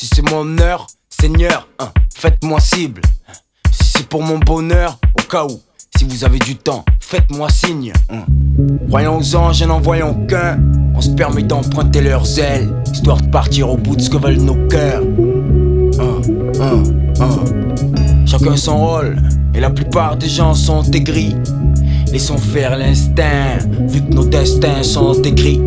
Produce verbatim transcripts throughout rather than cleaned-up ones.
Si c'est mon heure, Seigneur, hein, faites-moi cible. Si c'est pour mon bonheur, au cas où, si vous avez du temps, faites-moi signe. hein. Croyant aux anges et n'en voyant qu'un, on se permet d'emprunter leurs ailes, histoire de partir au bout de ce que veulent nos cœurs. Hein, hein, hein. Chacun son rôle, et la plupart des gens sont aigris. Laissons faire l'instinct, vu que nos destins sont écrits.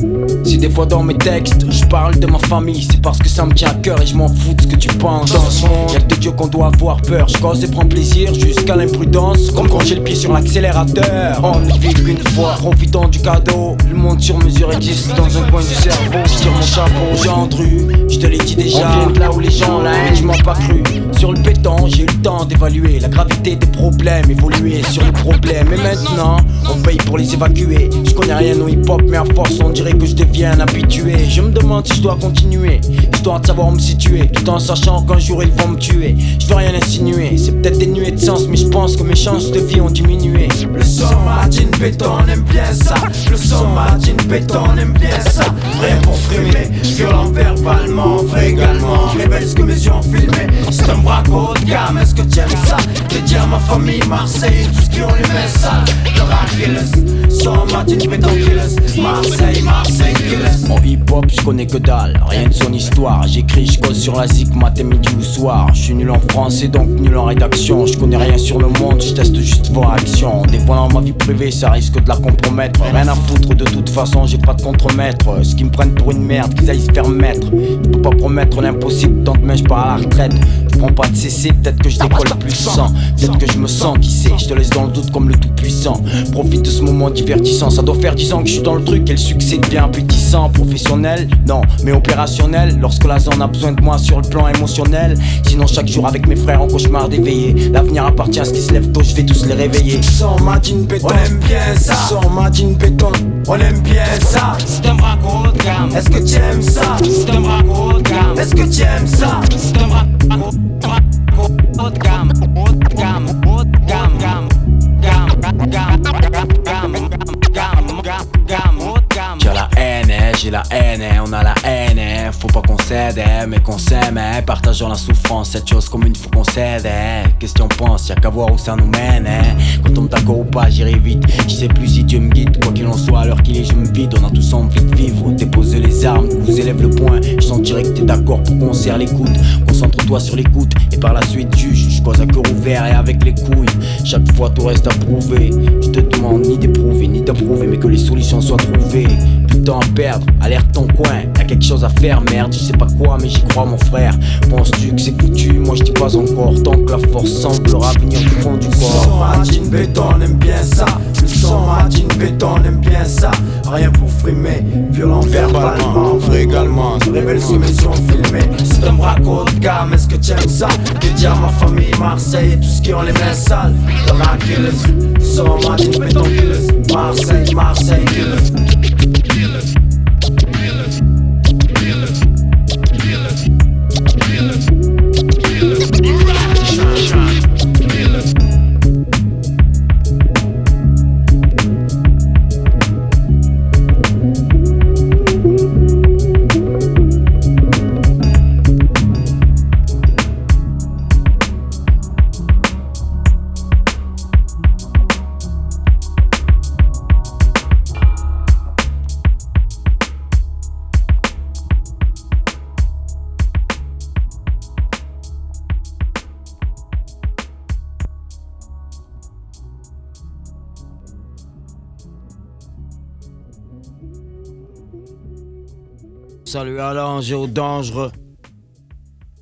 Si des fois dans mes textes je parle de ma famille, c'est parce que ça me tient à cœur et je m'en fous de ce que tu penses. Dans ce monde, y'a que de Dieu qu'on doit avoir peur. Je cause et prends plaisir jusqu'à l'imprudence, comme quand j'ai le pied sur l'accélérateur. On ne vit qu'une fois, profitons du cadeau. Le monde sur mesure existe dans un coin du cerveau. Je tire mon chapeau, j'entru, je te l'ai dit déjà. On vient de là où les gens l'aiment, tu m'as pas cru. Sur le béton, j'ai eu le temps d'évaluer la gravité des problèmes, évoluer sur les problèmes. Et maintenant, on paye pour les évacuer. Je connais rien au hip-hop, mais à force on dirait que je deviens habitué. Je me demande si je dois continuer, histoire de savoir où me situer, tout en sachant qu'un jour ils vont me tuer. Je veux rien insinuer, c'est peut-être dénué de sens, mais je pense que mes chances de vie ont diminué. Le son Martin Béton, on aime bien ça. Le son Martin Béton, on aime bien ça. Rien pour frimer, violent verbalement, vrai également. Révèle ce que mes yeux ont filmé. C'est un braco haut de gamme, est-ce que tu aimes ça? Dédié à ma famille, Marseille, tout ce qui ont les mains sales. Le rap killers, son Martin Béton killers. Marseille, Marseille killers. En hip-hop, je connais que dalle, rien de son histoire. J'écris, je cause sur la zik, matin, midi ou soir. Je suis nul en français, donc nul en rédaction. Je connais rien sur le monde, je teste juste vos réactions. Dévoilant ma vie privée, ça risque de la compromettre. Rien à foutre, de toute façon, j'ai pas de contre-maître. Ce qui me prennent pour une merde, qu'ils aillent se faire mettre. Je peux pas promettre l'impossible, tant demain je pars à la retraite. Je prends pas de C C, peut-être que je décolle plus sans. Peut-être que je me sens, qui sait, je te laisse dans le doute comme le tout-puissant. Profite de ce moment divertissant, ça doit faire dix ans que je suis dans le truc et le succès devient appétissant. Professionnel, non, mais opérationnel. Lorsque la zone a besoin de moi sur le plan émotionnel. Sinon chaque jour avec mes frères en cauchemar d'éveiller. L'avenir appartient à ce qui se lève tôt, je vais tous les réveiller. Son Martin Béton, on aime bien ça. Son Martin Béton, on aime bien ça. C'est un braco haut de gamme. Est-ce que tu aimes ça? C'est un braco haut de gamme. Est-ce que tu aimes ça? C'est un braco haut de gamme. Haut de gamme, haut de gamme, gamme, gamme, gamme, gamme, gamme, gamme, gamme, gamme, haut de gamme. J'ai la haine, j'ai la haine, on a la haine. Faut pas qu'on cède, mais qu'on s'aime. Partageons la souffrance, cette chose commune faut qu'on cède. Qu'est-ce qu'on pense, y'a qu'à voir où ça nous mène. Quand on me d'accord ou pas, j'irai vite. Je sais plus si Dieu me guide, quoi qu'il en soit, à l'heure qu'il est, je me vide. On a tous envie de vivre, déposer les armes, vous élève le poing. Je sentirai que t'es d'accord pour qu'on serre les coudes. Concentre-toi sur l'écoute et par la suite juge. Je cause à cœur ouvert et avec les couilles. Chaque fois tout reste à prouver. Je te demande ni d'éprouver ni d'approuver, mais que les solutions soient trouvées. Plus de temps à perdre, alerte ton coin. Y'a quelque chose à faire, merde, je sais pas quoi, mais j'y crois mon frère. Penses-tu que c'est foutu? Moi je dis pas encore. Tant que la force semblera venir du fond du corps. Son Martin Béton, on aime bien ça. Le son Martin Béton, on aime bien ça. Rien pour frimer, violent verbalement, vrai également. Révèle ce que mes yeux ont filmé. C'est un braco haut de gamme, est-ce que tu aimes ça? Dédié à ma famille, Marseille et tout ce qui ont les mains sales. Le rap killers, son Martin Béton killers. Marseille, Marseille killers. Salut à l'ange et aux dangereux.